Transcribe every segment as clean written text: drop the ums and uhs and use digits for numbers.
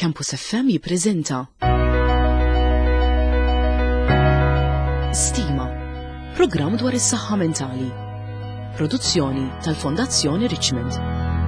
Campus FM jippreżenta Stima, programm dwar is-saħħa mentali. Produzzjoni tal-Fondazzjoni Richmond.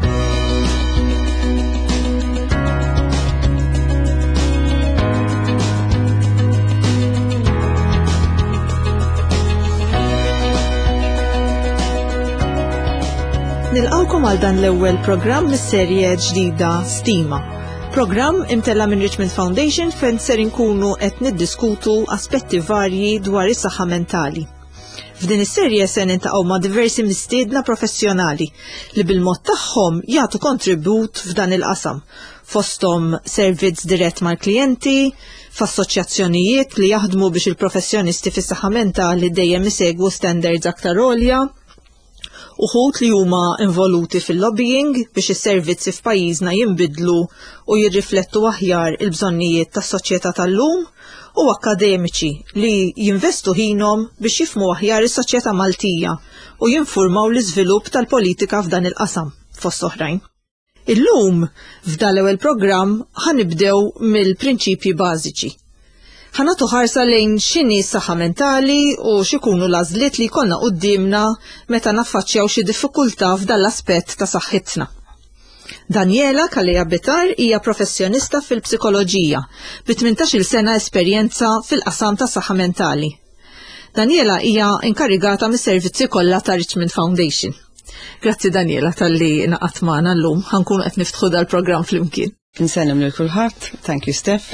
Nilqawkom għal dan l-ewwel programm mis-serje ġdida Stima. Programm imtella minn Richmond Foundation fejn ser inkunu qed niddiskutu aspetti varji dwar is-saħħa mentali. F'din is-serje se nintaqgħu ma' diversi mistiedna professjonali li bil-mod tagħhom jagħtu kontribut f'dan il-qasam. Fosthom servizz dirett mal-klijenti, f'assoċjazzjonijiet li jaħdmu biex il-professjonisti fis-saħħa mentali dejjem isegwu standards aktar għolja, uħud li huma involuti fil-lobbying biex is-servizzi f'pajjiżna jinbidlu u jirriflettu aħjar il-bżonnijiet tas-soċjetà tal-lum, u akademiċi li jinvestu ħinhom biex jifhmu aħjar is-soċjetà Maltija u jinfurmaw l-iżvilupp tal-politika f'dan il-qasam fost oħrajn. Illum f'dan l-ewwel programm ħanibdew mill-prinċipji bażiċi. Ħanatu ħarsa lejn x'inhi s-saħħa mentali u x'ikunu l-għażliet li jkollna qudiemna meta naffaċċjaw xi diffikultà f'dan l-aspett ta' saħħitna. Daniela Kalleja Bitar hija professjonista fil-psikoloġija bi 18-il sena esperjenza fil-qasam ta' saħħa mentali. Daniela hija inkarigata mis-servizzi kollha ta' Richmond Foundation. Grazzi Daniela tal-li naqgħet magħna llum, ħankunu qed niftħu dal-programm flimkien. Insellem lil kulħadd, thank you Steph.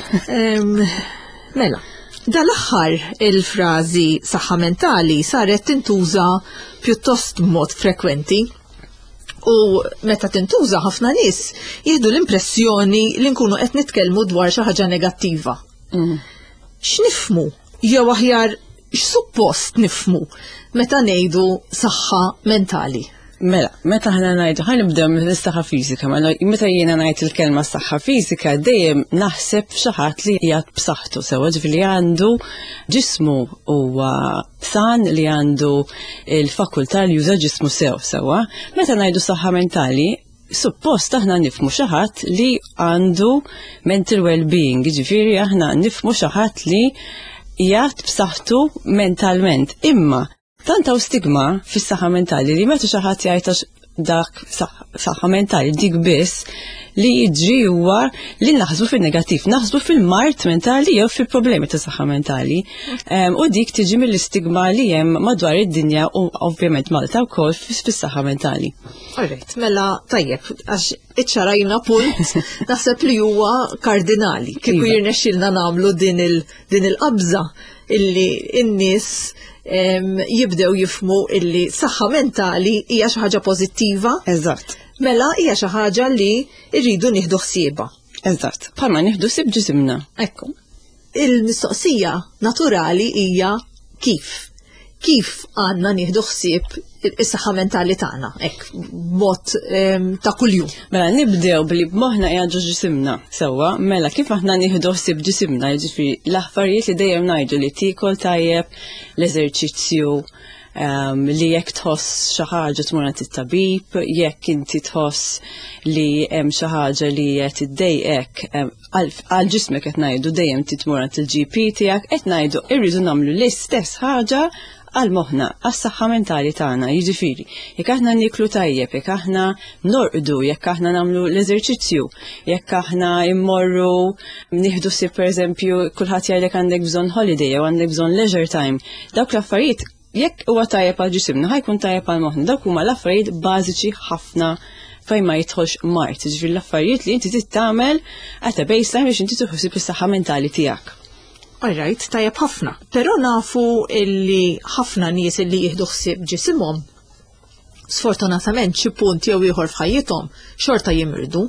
Mela, dal-aħħar il-frażi saħħa mentali saret tintuża pjuttost b'mod frekwenti u meta tintuża ħafna nies jieħdu l-impressjoni li nkunu qed nitkellmu dwar xi ħaġa negattiva. X'nifhmu jew aħjar x'suppost nifhmu meta ngħidu saħħa mentali? Mela, meta ħana ngħidu ħanibdew mis-saħħa fiżika, meta jiena ngħid il-kelma saħħa fiżika dejjem naħseb xi ħadd li qiegħed b'saħħtu sewwa, ġifieri għandu ġismu huwa san li għandu l-fakultà li juża ġismu sewwa. Meta ngħidu saħħa mentali, suppost aħna nifhmu xi ħadd li għandu mental well-being, ġifieri aħna nifhmu xi ħadd li qiegħed b'saħħtu mentalment. Imma tantaw stigma fis-saħħa mentali li meta xi ħadd jgħid dak saħħa mentali dik biss li jiġri huwa li naħsbu fin-negattiv, naħsbu fil-mart mentali jew fil-problemi ta' saħħa mentali. U dik tiġi mill-istigma li hemm madwar id-dinja u ovvjament Malta wkoll fis-saħħa mentali. Alright, mela tajjeb, għax iċċarajna punt naħseb li huwa kardinali kieku jirnexxilna nagħmlu din il-qabża illi n-nies jibdew jifhmu illi saħħa mentali hija xi ħaġa pożittiva. Eżatt. Mela hija xi ħaġa li rridu nieħdu ħsiebha. Eżatt. Bħalma nieħdu ħsieb ġisimna. Ekku. Il-mistoqsija naturali hija kif għandna nieħdu ħsieb is-saħħa mentali tagħna, hekk b'mod ta' kuljum. Mela nibdew billi b'moħħna qiegħdu ġisimna sewwa, mela kif aħna nieħdu ħsieb ġisimna, jiġifieri l-affarijiet li dejjem ngħidu li tiekol tajjeb, l-eżerċizzju, li jekk tħoss xi ħaġa tmur għand it-tabib, jekk inti tħoss li hemm xi ħaġa li qed iddejqek għal ġismek qed ngħidu dejjem titmur għand il-GP tiegħek, qed ngħidu irridu nagħmlu l-istess ħaġa għal moħħna, għas-saħħa mentali tagħna, jiġifieri, jekk aħna niklu tajjeb, jekk aħna norqdu, jekk aħna nagħmlu l-eżerċizzju, jekk aħna immorru nieħdu ħsieb pereżempju kulħadd jgħidlek għandek bżonn holiday jew għandek bżonn leisure time, dawk l-affarijiet jekk huwa tajjeb għal ġisimna ħajkun tajjeb għal moħħna, dawk huma l-affarijiet bażiċi ħafna fejn ma jidħolx mart, jiġifieri l-affarijiet li inti trid tagħmel at a baseline biex inti tieħu ħsieb is-saħħa mentali tiegħek. Alright, tajjeb ħafna. Però nafu illi ħafna nies illi jieħdu ħsieb ġisimhom sfortunatament xi punt jew ieħor f'ħajjithom xorta jimirdu.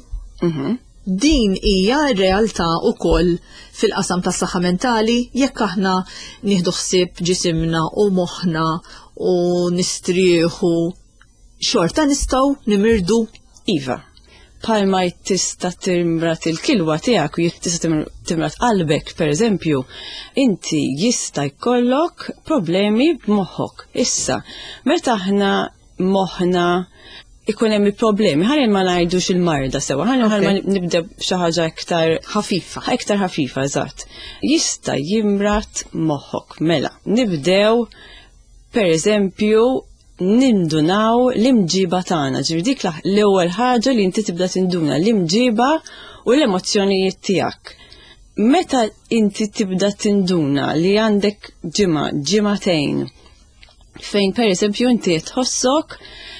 Din hija r-realtà wkoll fil-qasam tas-saħħa mentali jekk aħna nieħdu ħsieb ġisimna u moħħna u nistrieħu xorta nistgħu nimirdu. Iva. Palma tista' timrat il-kilwa tiegħek u tista' timrat qalbek pereżempju, inti jista' jkollok problemi b'moħħok. Issa, meta aħna moħħna ikun hemm problemi, ħalli ma ngħidux il-marda sewa, ħalli ma nibdew xi ħaġa iktar ħafifa, eżatt. Jista' jimrat moħħok. Mela, nibdew pereżempju nindunaw l-imġiba tagħna. Ġifieri dik l-ewwel ħaġa li inti tibda tinduna l-imġiba u l-emozzjonijiet tiegħek. Meta inti tibda tinduna li għandek ġimagħtejn fejn pereżempju inti tħossok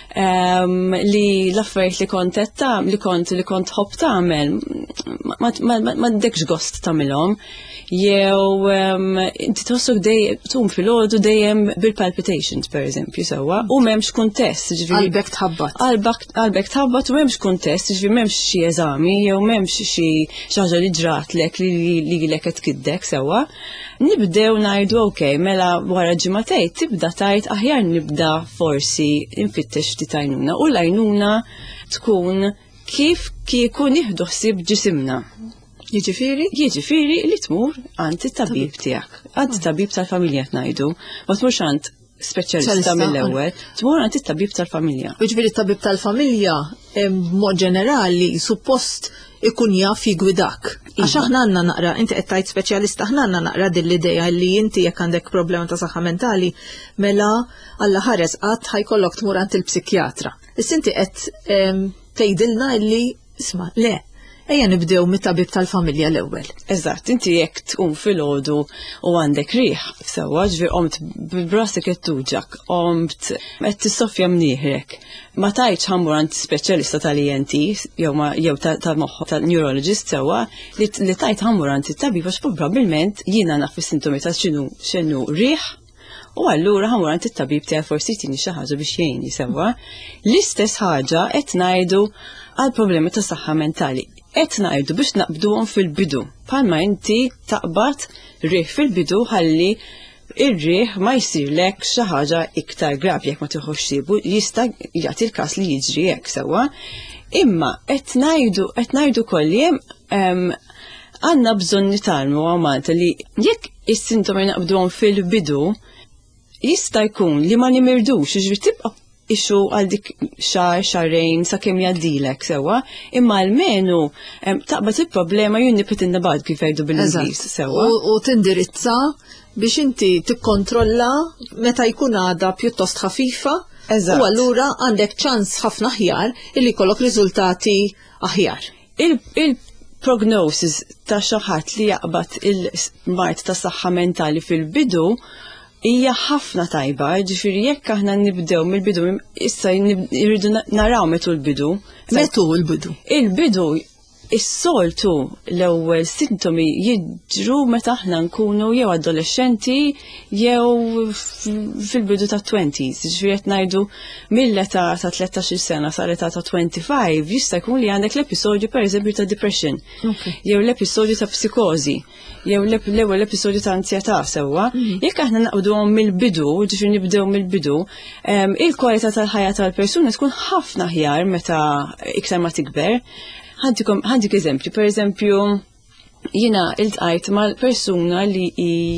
li l-affarijiet li kont ħobb tagħmel ma ddekx gost tagħmilhom, jew inti tħossok dejjem tum filgħodu dejjem bil-palpitations pereżempju sewwa u m'hemmx kuntest, ġifieri qalbek tħabbat u m'hemmx kuntest, ġifieri m'hemmx xi eżami jew m'hemmx xi ħaġa li ġratlek li lek qed tkiddek sewwa. Nibdew ngħidu okej, mela wara ġimagħtejn tibda tgħid aħjar nibda forsi infittex ftit għajnuna u l-għajnuna tkun kif kieku nieħdu ħsieb ġisimna. Jiġifieri li tmur għand it-tabib tiegħek, għand it-tabib tal-familja ngħidu, ma tmurx għand speċjalista mill-ewwel, tmur għand it-tabib tal-familja. Jiġifieri it-tabib tal-familja b'mod ġenerali suppost ikun jaf jigwidak. Għax aħna għandna naqra, inti qed tgħid speċjalista, aħna għandna naqra din l-idea li inti jekk għandek problema ta' saħħa mentali, mela Alla ħares qatt ħajkollok tmur għand il-psikjatra. Issa inti qed tgħidilna li isma' le, ejja nibdew mit-tabib tal-familja l-ewwel. Eżatt, inti jekk tqum filgħodu u għandek riħ sewwa, ġifieri qomt brasek qed tuġak, qomt qed tissoffja mnieħrek. Ma tajtx ħammur għand speċjalista tal-ENT jew tal-moħħ tal-neurologist sewwa li tajt ħammur għand it-tabib għax probabbilment jiena naf is-sintomi ta' x'inhu riħ u allura ħammur għand it-tabib tiegħek forsi tini xi ħaġa biex jgħinni sewwa. L-istess ħaġa qed ngħidu għal problemi ta' saħħa mentali. Qed ngħidu biex naqbduhom fil-bidu. Bħalma inti taqbad riħ fil-bidu ħalli ir-riħ ma jsirlek xi ħaġa iktar gravi jekk ma tieħux sibu, jista' jagħti l-każ li jiġri hekk sewwa. Imma qed ngħidu kolli hemm għandna bżonn nitalmu Malta li jekk is-sintomi naqbduhom fil-bidu jista' jkun li ma nimirdux, jiġri tibqa' ixu għal dik xarrejn sa' kemm jgħaddilek sewwa, imma almenu taqbad il-problema you nip it in the bud kif jgħidu bil-Ingliż sewwa. U tindirizza biex inti tikkontrolla meta jkun għadha pjuttost ħafifa. U allura għandek ċans ħafna aħjar illi jkollok riżultati aħjar. Il-prognosis ta' xi ħadd li jaqbad il-mart ta' saħħa mentali fil-bidu hija ħafna tajba, ġifieri jekk aħna nibdew mill-bidu, issa jridu naraw metu l-bidu. Metu l-bidu? Il-bidu, is-soltu l-ewwel sintomi jiġru meta aħna nkunu jew adolescenti jew fil-bidu ta' 20s, ġifieri qed ngħidu mill-età ta' 13 sena sa l-età ta' 25 jista' jkun li għandek l-episodju pereżempju ta' depression, jew l-episodju ta' psikożi, jew l-ewwel episodju ta' ansjetà sewwa, jekk aħna naqbduhom mill-bidu, ġifieri nibdew mill-bidu, il-kwalità tal-ħajja tal-persuna tkun ħafna aħjar meta iktar ma tikber. Ħandik eżempju, pereżempju jiena iltqajt mal-persuna li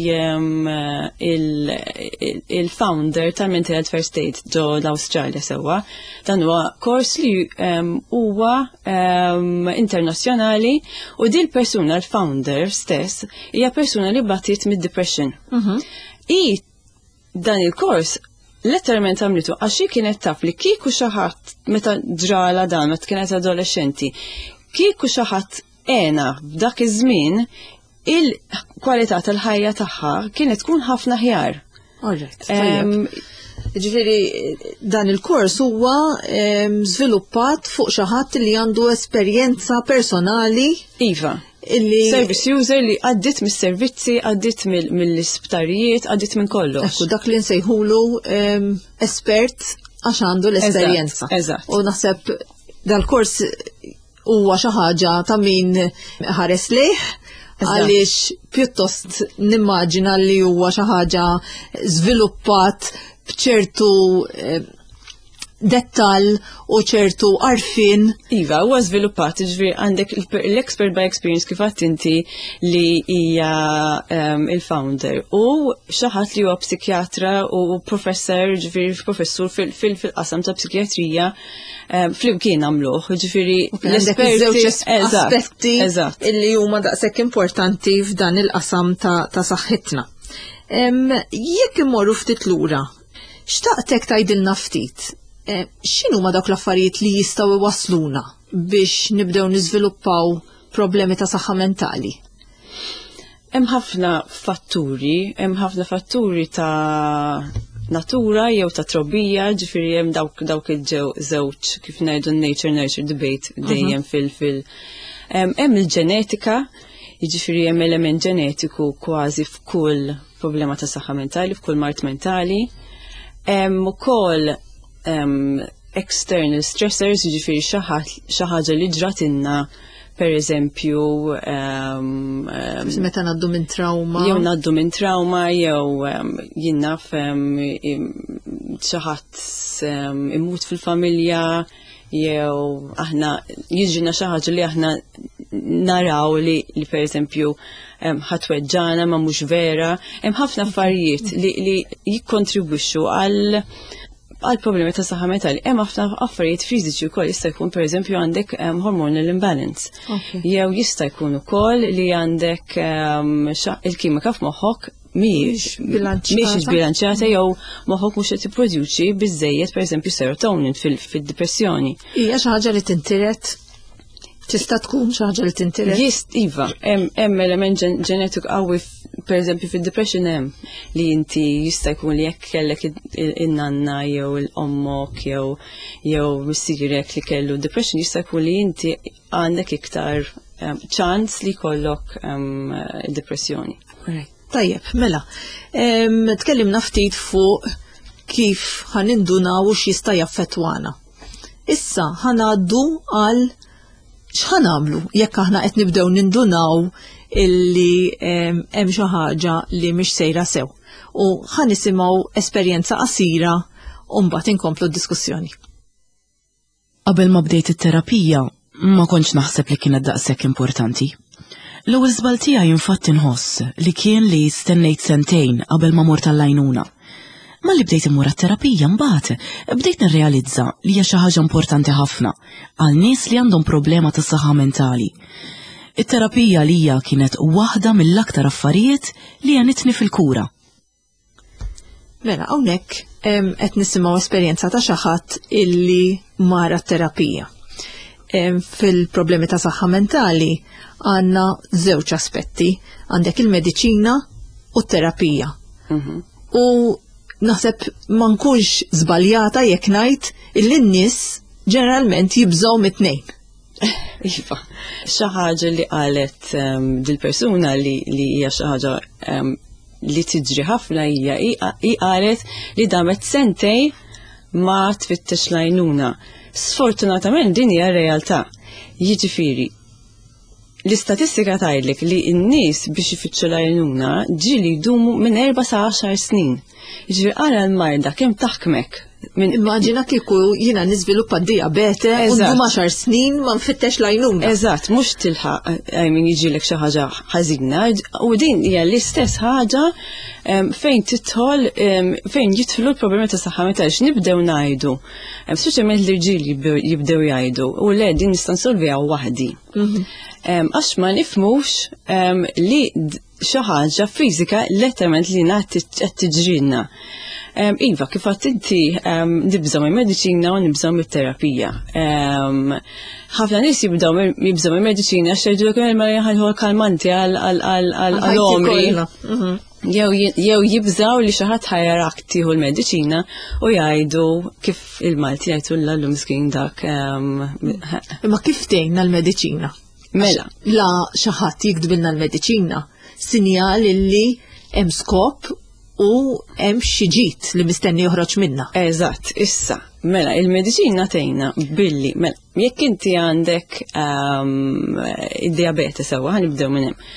il-founder tal-Mental Health First Aid ġo l-Awstralja sewwa. Dan huwa kors li huwa internazzjonali u din persuna l-founder stess hija persuna li batit mid-depression. Dan il-kors letteralment għamlitu għaxi kienet taf li kieku xi ħadd meta ġrala dan meta kienet adolescenti, kieku xi ħadd għena f'dak iż-żmien il-kwalità tal-ħajja tagħha kienet tkun ħafna aħjar. Ġifieri dan il-kors huwa żviluppat fuq xi ħadd li għandu esperjenza personali. Iva. Service user li għaddit mis-servizzi, għaddit mill-isptarijiet, għaddit minn kollox. Ekku dak li nsejħulu espert għax għandu l-esperjenza. Eżatt. U naħseb dal-kors huwa xi ħaġa ta' min ħares lejh għaliex pjuttost nimmaġina li huwa xi ħaġa żviluppat b'ċertu dettall u ċertu arfin. Iva, huwa żviluppat, ġifieri għandek l-expert by experience kif għadt inti li hija il-founder u xi ħadd li huwa psikjatra u professor, ġifieri professur fil-qasam ta' psikjatrija flimkien għamluh, ġifieri l-esperti aspetti illi huma daqshekk importanti f'dan il-qasam ta' saħħitna. Jekk immorru ftit lura, xtaqtek tgħidilna ftit, x'inhu ma dawk l-affarijiet li jistgħu iwasluna biex nibdew niżviluppaw problemi ta' saħħa mentali? Hemm ħafna fatturi ta' natura jew ta' trobbija, ġifieri hemm dawk il-żewġ kif ngħidu nature nurture debate dejjem hemm il-ġenetika, jiġifieri hemm element ġenetiku kważi f'kull problema ta' saħħa mentali, f'kull mart mentali. Hemm ukoll external stressors, jiġifieri xi ħaġa li ġratilna, pereżempju meta ngħaddu minn trauma. Jew ngħaddu minn trauma, jew jien naf xi ħadd imut fil-familja, jew aħna jiġrina xi ħaġa li aħna naraw li pereżempju ħatweġġana ma mhux vera. Hemm ħafna affarijiet li jikkontribwixxu għal problemi ta' saħħa mentali. Hemm ħafna affarijiet fiżiċi wkoll, jista' jkun pereżempju għandek hormonal imbalance. Jew jista' jkun ukoll li għandek il-kimika f'moħħok mhix bilanċjata jew moħħok mhux qed tipproduċi biżżejjed pereżempju serotonin fid-depressjoni. Hija xi ħaġa li tintiret? Tista' tkun xi ħaġa li tintiret? Iva, hemm element ġenetiku qawwi pereżempju fid-depression hemm li inti jista' jkun li jekk kellek in-nanna jew il-ommok jew missierek li kellu depression, jista' jkun li inti għandek iktar ċans li jkollok depressjoni. Tajjeb, mela, tkellimna ftit fuq kif ħanindunaw x'jista' jaffettwana. Issa ħanaddu għal x'ħanamlu jekk aħna qed nibdew nindunaw illi hemm xi ħaġa li mhix sejra sew. U ħanisimgħu esperjenza qasira u mbagħad inkomplu d-diskussjoni. Qabel ma bdejt it-terapija ma kontx naħseb li kienet daqshekk importanti. L-ewwel żball tiegħi infatti inħoss li kien li stennejt sentejn qabel ma mort għall-għajnuna. Malli bdejt immur għat-terapija mbagħad bdejt nirrealizza li hija xi ħaġa importanti ħafna għal nies li għandhom problema tas saħħa mentali. It-terapija lija kienet waħda mill-aktar affarijiet li għanitni fil-kura. Mela hawnhekk qed nisimgħu esperjenza ta' xi ħadd illi mara t-terapija. Fil-problemi ta' saħħa mentali għandna żewġ aspetti, għandek il-mediċina u t-terapija. U naħseb ma nkunx żbaljata jekk ngħid illi n-nies ġeneralment jibżgħu mit-tnejn. Iva, xi ħaġa li qalet dil-persuna li hija xi ħaġa li tiġri ħafna hija qalet li damet sentej ma tfittex l-għajnuna. Sfortunatament din hija realtà. Jiġifieri l-istatistika tgħidlek li n-nies biex ifittxu l-għajnuna ġieli jdumu minn 4 sa 10 snin. Jiġifieri ara l-marda kemm taħkmek. Immaġina kieku jiena niżviluppa diabete u ndum 10 snin ma nfittex l-għajnuna. Eżatt, mhux tilħaq jiġilek xi ħaġa ħażina u din hija l-istess ħaġa fejn jidħlu l-problemi ta' saħħa mentali x'nibdew ngħidu. Speċjalment l-irġiel jibdew jgħidu u le din nista' nsolviha waħdi. Għax ma nifhmux li xi ħaġa fiżika letteralment li qed tiġrilna. Iva, kif għat inti nibżaw il-medicina u nibżaw il-terapija. ħafna nis jibżaw il-medicina xerġu l-ħalħu kalmanti għal-omri. Jew jibżaw li xaħat ħajjarak tiħu l-medicina u jgħidu kif il-Malti jgħidu l-għallum skin dak. Ma kif tejna l-medicina? Mela. La xaħat jikdbilna l-medicina, sinjal illi hemm skop u hemm xi ġid li mistenni joħroġ minna. Eżatt, issa, mela il-mediċina tgħinna billi, mela jekk inti għandek id-diabete sewwa ħanibdew minn hemm.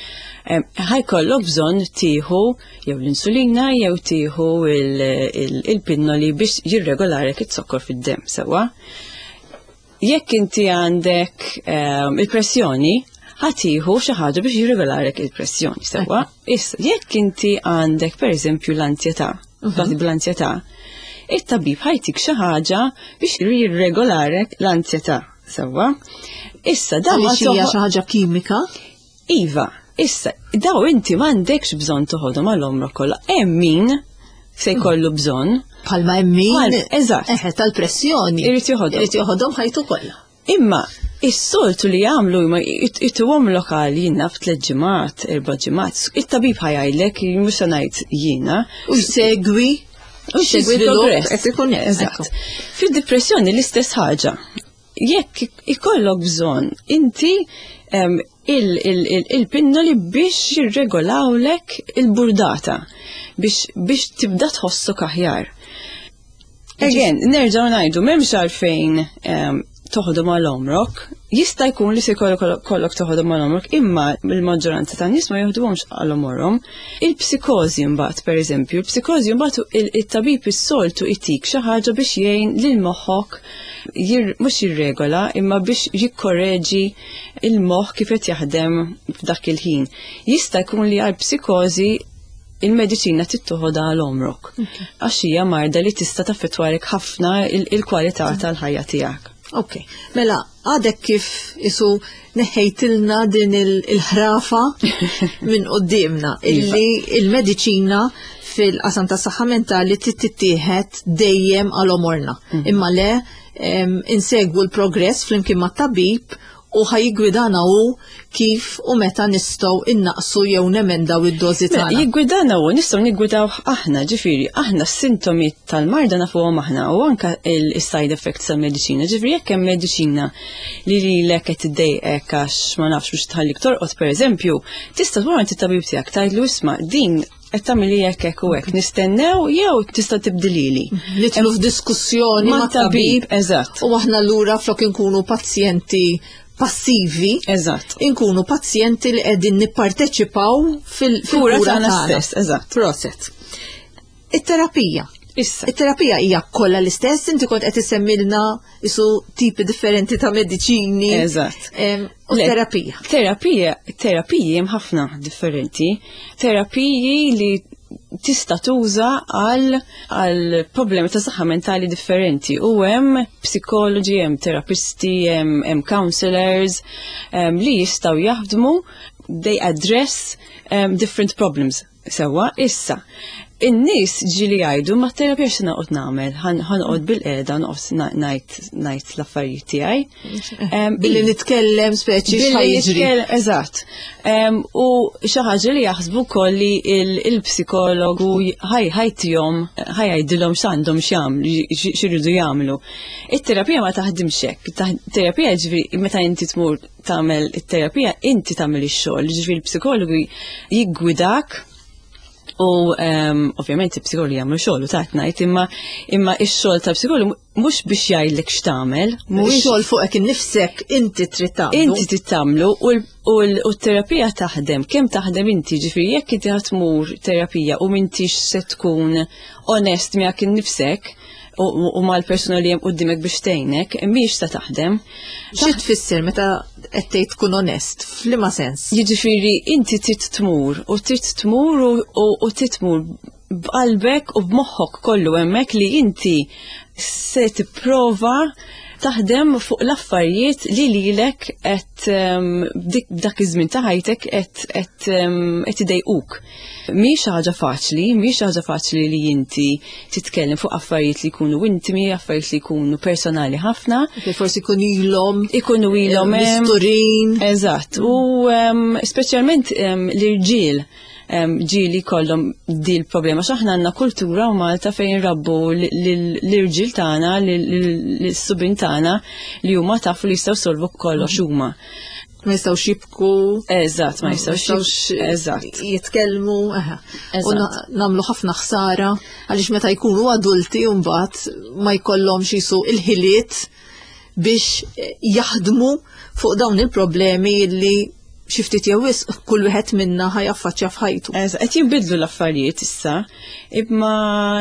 ħajkollok bżonn tieħu jew l-insulina jew tieħu il-pinnoli biex jirregolarek it-sokkor fid-dem sewwa. Jekk inti għandek il-pressjoni, ħatiħu xi ħaġa biex jirregolarek il-pressjoni sewwa. Issa jekk inti għandek pereżempju l-ansjetà, bl-ansjetà, it-tabib ħajtik xi ħaġa biex jirregolarek l-ansjetà sewwa. Issa dan hija xi ħaġa kimika? Iva, issa daw inti m'għandekx bżonn toħodhom għall-omrok kollha. Hemm min se jkollu bżonn bħalma hemm min eżatt tal-pressjoni irid joħodhom ħajtu kollha. Imma is-soltu li jagħmlu ma jituhom lokali naf 3 ġimgħat, 4 ġimgħat, it-tabib ħajgħidlek mhux se ngħid jiena u jsegwi progress qed ikun eżatt. Fid-depressjoni l-istess ħaġa. Jekk ikollok bżonn inti il-pinnoli biex jirregolawlek il-burdata biex tibda tħossok aħjar. Again, nerġgħu ngħidu m'hemmx għalfejn toħodhom mal-omrok, jista' jkun li se jkollok toħodhom mal-omrok, imma il-maġġoranza tan-nies ma jieħduhomx għall-omorhom. Il-psikożi mbagħad pereżempju, il-psikożi mbagħad it-tabib is-soltu itik xi ħaġa biex jgħin lil moħħok mhux jirregola imma biex jikkorreġi il-moħħ kif qed jaħdem f'dak il-ħin. Jista' jkun li għall-psikożi il-mediċina tittoħodha għall-omrok. Għax hija marda li tista' taffettwarek ħafna il-kwalità tal-ħajja tiegħek. Ok, mela għadek kif isu neħejtilna din il-ħrafa minn qoddimna illi il-mediċina fil-qasam tas saħħa mentali tittieħed dejjem għal-omorna. Imma le insegwu l-progress flimkien mat-tabib u ħajgwidana kif u meta nistgħu innaqsu jew nemendaw id-dożi tagħna. Jiggwidana nistgħu niggwidaw aħna, ġifieri aħna s-sintomi tal-marda nafuhom aħna u anke il-side effects tal-mediċina. Ġifieri jekk hemm mediċina li lilek qed tiddejqek għax ma nafx biex tħallik torqod pereżempju, tista' tmur għand it-tabib tiegħek tgħidlu isma' din qed tagħmel hekk u hekk nistennew jew tista' tibdilili. Nidħlu f'diskussjoni mat-tabib eżatt. U aħna lura flok inkunu pazjenti passivi, eżatt. Inkunu pazjenti li qegħdin nipparteċipaw fil-kura tagħna stess, eżatt. Proset. It-terapija. Issa. It-terapija hija kollha l-istess, inti kont qed isemmilna isu tipi differenti ta' mediċini. Eżatt. U terapija. Terapiji hemm ħafna differenti. Terapiji li tista' tuża għal problemi ta' saħħa mentali differenti u hemm psikoloġi, hemm terapisti, hemm counselors li jistgħu jaħdmu, they address different problems. Sewwa issa in-nies ġieli jgħidu ma terapija x'na qed nagħmel, ħanqod bil-qiegħda noqgħod ngħid l-affarijiet tiegħi. Billi nitkellem speċi x'ħajġri. Eżatt. U xi ħaġa li jaħsbu wkoll li il-psikologu ħajtihom ħajgħidilhom x'għandhom x'jagħmlu, x'iridu jagħmlu. It-terapija ma taħdimx hekk. Terapija ġifieri meta inti tmur tagħmel it-terapija inti tagħmel ix-xogħol, ġifieri l-psikologu jiggwidak. U ovvjament il-psikologi jagħmlu xogħol u tat ngħid imma x-xogħol tal-psikologu mhux biex jgħidlek x'tagħmel, mhux xogħol fuqek innifsek inti trid tagħmlu. Inti trid tagħmlu u t-terapija taħdem, kemm taħdem inti, ġifieri jekk inti ħatmur terapija u m'intix se tkun onest miegħek innifsek u mal-persuna li hemm quddiemek biex tgħinek, mhix se taħdem. Xi tfisser meta qed tgħid tkun onest? F'liema sens? Jiġifieri inti trid tmur u trid tmur b'qalbek u b'moħħok kollu hemmhekk li inti se tipprova taħdem fuq l-affarijiet li lilek qed dak iż-żmien ta' ħajtek qed idejquk. Mhix ħaġa faċli li inti titkellem fuq affarijiet li jkunu intimi, affarijiet li jkunu personali ħafna. Forsi ikunu ilhom misturin. Eżatt. U speċjalment l-irġiel ġieli kollhom di l-problema x'aħna għandna kultura u Malta fejn rabbu l-irġiel tagħna, l-subin tagħna li huma tafu li jistgħu solvu kollox huma. Ma jistgħux jibku. Eżatt, ma jistgħux jitkellmu. U nagħmlu ħafna ħsara għaliex meta jkunu adulti u mbagħad ma jkollhomx jisu il-ħiliet biex jaħdmu fuq dawn il-problemi li xi ftit jew wisq kull wieħed minna ħajaffaċċja f'ħajtu. Qed jinbidlu l-affarijiet issa, imma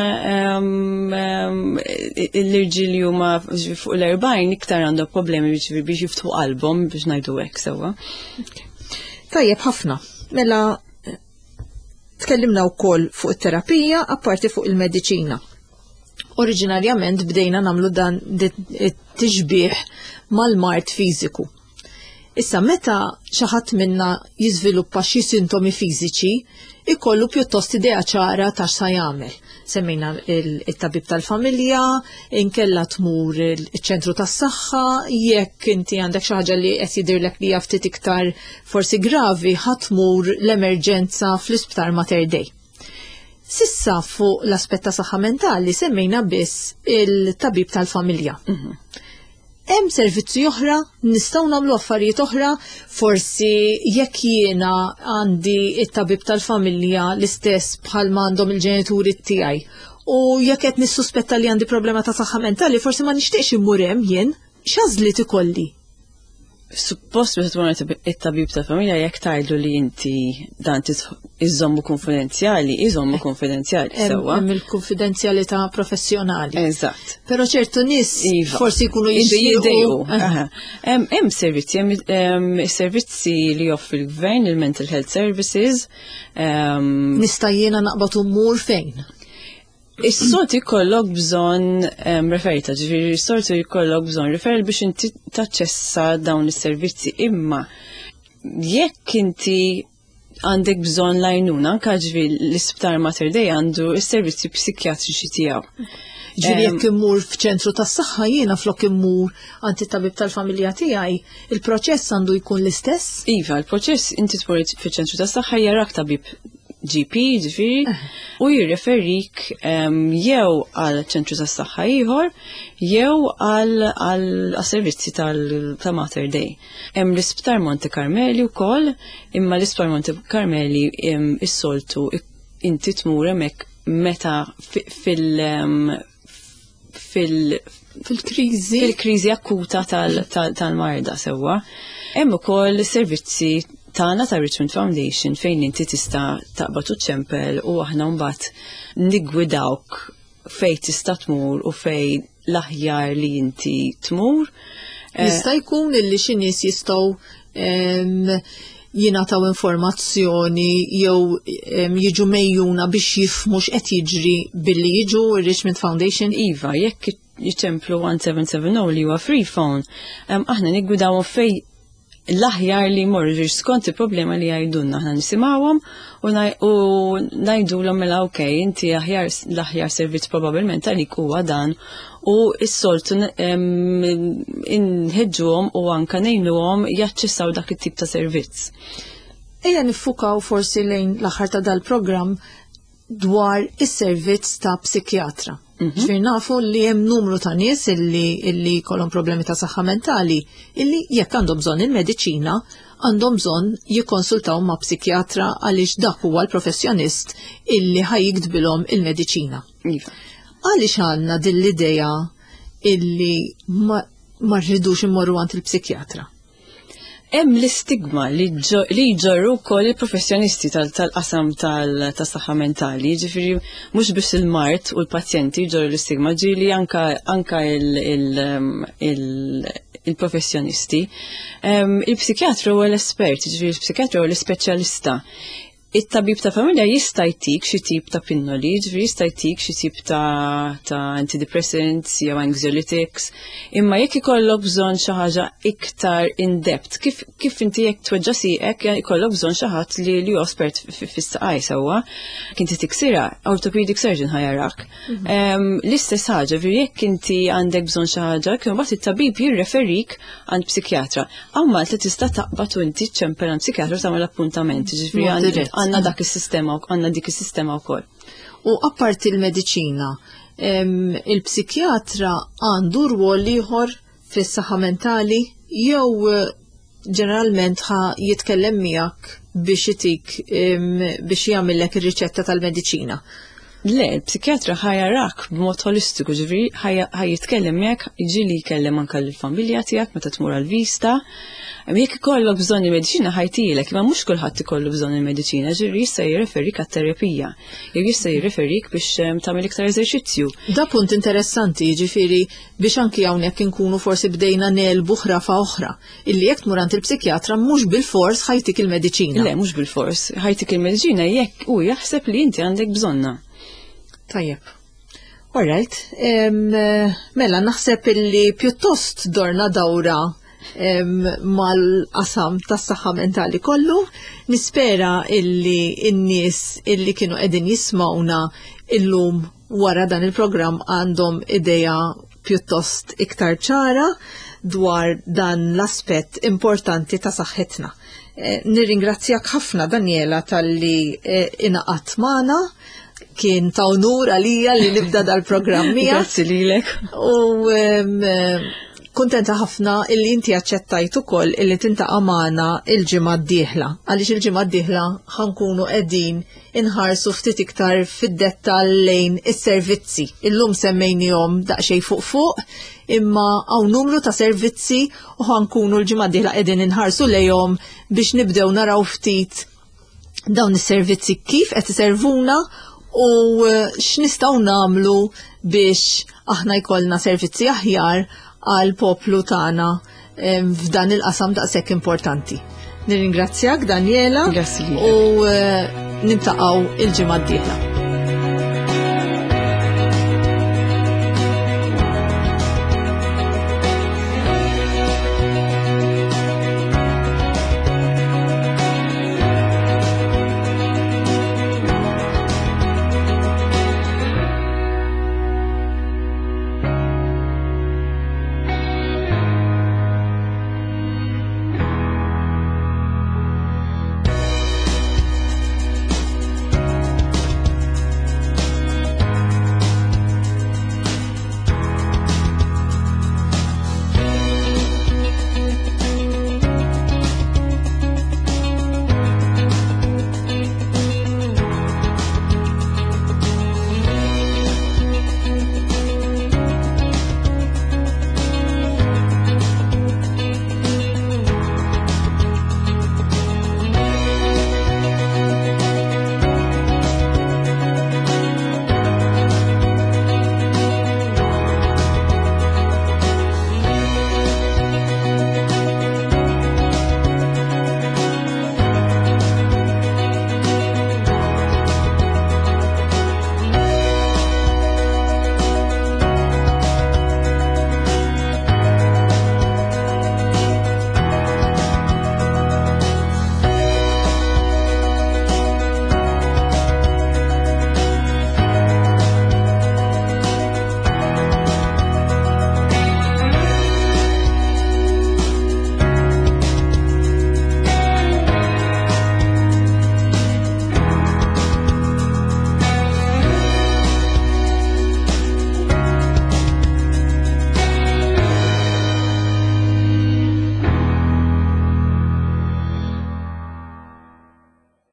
l-irġiel li huma fuq l-40 iktar għandhom problemi biex jiftħu qalbhom biex ngħidu hekk sewwa. Tajjeb ħafna. Mela tkellimna wkoll fuq it-terapija apparti fuq il-mediċina. Oriġinarjament bdejna nagħmlu dan it-tixbih mal-mart fiżiku. Issa meta xi ħadd minna jiżviluppa xi sintomi fiżiċi, ikollu pjuttost idea ċara ta' x'sa jagħmel. Semmejna it-tabib tal-familja, inkella tmur iċ-ċentru tas-saħħa, jekk inti għandek xi ħaġa li qed jidhirlek li hija ftit iktar forsi gravi, ħadd tmur l-emerġenza fl-isptar Mater Dei. Sissa fuq l-aspett ta' saħħa mentali semmejna biss il-tabib tal-familja. Hemm servizzi oħra, nistgħu nagħmlu affarijiet oħra, forsi jekk jiena għandi it-tabib tal-familja l-istess bħalma għandhom il-ġenituri tiegħi u jekk qed nissuspetta li għandi problema ta' saħħa mentali, forsi ma nixtieqx immur hemm jien, x'għażliet ikolli? Suppost biex tmur it-tabib tal-familja jekk tgħidlu li inti dan iżommu konfidenzjali sewwa. Hemm il-konfidenzjalità professjonali. Eżatt. Però ċertu nies forsi jkunu jidejqu. Hemm servizzi li joffri l-gvern, il-mental health services. Nista' jiena naqbad mmur fejn? Is-soltu jkollok bżonn referita, ġifieri is-soltu jkollok bżonn referral biex inti taċċessa dawn is-servizzi, imma jekk inti għandek bżonn lajnuna anke ġifieri l-isptar Mater Dei għandu s-servizzi psikjatriċi tiegħu. Ġifieri jekk immur f'ċentru tas-saħħa jiena flok immur għand it-tabib tal-familja tiegħi, il-proċess għandu jkun l-istess? Iva, il-proċess inti tmur fiċ-ċentru tas-saħħa jarak tabib GP ġifieri u jirreferik jew għal ċentru tas-saħħa ieħor jew għal servizzi ta' Mater Dei. Hemm l-Isptar Monte Carmeli wkoll, imma l-Isptar Monte Carmeli is-soltu inti tmur hemmhekk meta fil-kriżi akuta tal-marda sewwa. Hemm ukoll servizzi tagħna ta' Richmond Foundation fejn inti tista' taqbad u ċempel u aħna mbagħad niggwidawk fejn tista' tmur u fejn l-aħjar li inti tmur. Jista' jkun illi xi nies jistgħu jingħataw informazzjoni jew jiġu mejjuna biex jifhmu x'qed jiġri billi jiġu ir-Richmond Foundation. Iva, jekk jiċemplu 1770 li huwa free phone, aħna niggwidawhom fejn l-aħjar li jmorru skont il-problema li jgħidulna aħna nisimgħuhom u ngħidulhom mela okej, inti l-aħjar servizz probabbilment għalik huwa dan u s-soltu inħeġġuhom u anke ngħinuhom jaċċessaw dak it-tip ta' servizz. Ejja niffukaw forsi lejn l-aħħar ta' dal-programm dwar is-servizz ta' psikjatra. Ġifieri nafu li hemm numru ta' nies illi jkollhom problemi ta' saħħa mentali illi jekk għandhom bżonn il-mediċina għandhom bżonn jikkonsultaw ma' psikjatra għaliex dak huwa l-professjonist illi ħajjikdbilhom il-mediċina. Għaliex għandna din l-idea illi ma rridux immorru għand il-psikjatra? Hemm l-istigma li jġorru wkoll il-professjonisti tal-qasam tas-saħħa mentali, ġifieri mhux biss il-mart u l-pazjenti jġorru l-istigma, ġieli anke il-professjonisti. Il-psikjatru huwa l-espert, ġifieri il-psikjatru huwa l-ispeċjalista. it-tabib ta' familja jista' jtik xi tip ta' pinnoli, ġifieri jista' jtik xi tip ta' antidepressants jew anxiolytics, imma jekk ikollok bżonn xi ħaġa iktar in-depth, kif inti jekk tweġġa sieqek ikollok bżonn xi ħadd li hu espert fis-saqaj sewwa, inti tiksira orthopedic surgeon ħajarak. L-istess ħaġa, ġifieri jekk inti għandek bżonn xi ħaġa, kien mbagħad it-tabib jirreferik għand psikjatra. Awma li tista' taqbad u inti ċempel għand psikjatra tagħmel appuntamenti, ġifieri għandna dak is-sistema għandna dik is-sistema wkoll. U apparti l-mediċina, il-psikjatra għandu rwol ieħor fis-saħħa mentali jew ġeneralment jitkellem miegħek biex itik biex jagħmellek ir-riċetta tal-mediċina? Le, il-psikjatra ħajarak b'mod holistiku, ġifieri ħajitkellem jekk, jiġi jkellem anke l-familja tiegħek meta tmur għall-vista. Jekk ikollok bżonn il-mediċina ħajtilek, ma mhux kulħadd ikollu bżonn il-mediċina, ġifieri jista' jirreferik għat-terapija, jew jista' jirreferik biex tagħmel iktar eżerċizzju. Da punt interessanti, ġifieri biex anki hawnhekk inkunu forsi bdejna nelbu ħrafa oħra, illi jekk tmur għand il-psikjatra mhux bil-fors ħajtik il-mediċina. Le, mhux bil-fors, ħajtik il-mediċina jekk hu jaħseb li inti għandek bżonna. Tajjeb. Alright, mela naħseb illi pjuttost dorna dawra mal-qasam tas-saħħa mentali kollu. Nispera illi n-nies illi kienu qegħdin jismawna illum wara dan il-programm għandhom idea pjuttost iktar ċara dwar dan l-aspett importanti ta' saħħitna. Nirringrazzjak ħafna Daniela tal-li inaqat magħna. Kien ta' onur għalija li nibda dal-programm miegħek. Grazzi lilek. U kuntenta ħafna illi inti aċċettajt ukoll illi tintaqa' magħna il-ġimgħa d-dieħla. Għaliex il-ġimgħa d-dieħla ħankunu qegħdin inħarsu ftit iktar fid-dettall lejn is-servizzi. Illum semmejnihom daqsxejn fuq, imma hawn numru ta' servizzi u ħankunu l-ġimgħa d-dieħla qegħdin inħarsu lejhom biex nibdew naraw ftit dawn is-servizzi kif qed iservuna u x'nistgħu nagħmlu biex aħna jkollna servizzi aħjar għal poplu tagħna f'dan il-qasam daqshekk importanti. Nirringrazzjak Daniela Grazzi u niltaqgħu il-ġimgħa d-dieħla.